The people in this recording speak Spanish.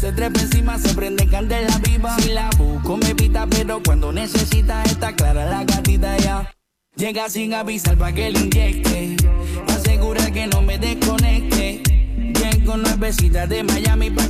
se trepa encima, se prende candela viva. Si la busco me evita, pero cuando necesita está clara la gatita ya. Llega sin avisar pa' que le inyecte, asegura que no me desconecte. Bien con nuevecitas de Miami pa'